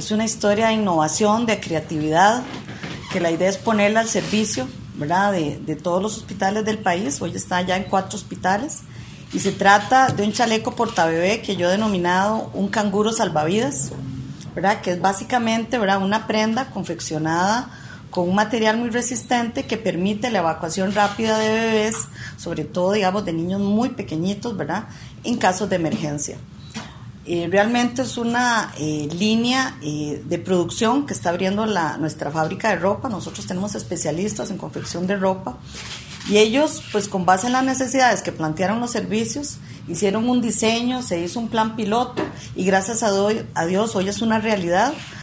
es una historia de innovación, de creatividad, que la idea es ponerla al servicio, ¿verdad?, de todos los hospitales del país. Hoy está ya en 4 hospitales y se trata de un chaleco portabebé que yo he denominado un canguro salvavidas, ¿verdad?, que es básicamente, ¿verdad?, una prenda confeccionada con un material muy resistente que permite la evacuación rápida de bebés, sobre todo, digamos, de niños muy pequeñitos, ¿verdad?, en casos de emergencia. Realmente es una línea de producción que está abriendo nuestra fábrica de ropa. Nosotros tenemos especialistas en confección de ropa y ellos, pues con base en las necesidades que plantearon los servicios, hicieron un diseño, se hizo un plan piloto y gracias a Dios hoy es una realidad.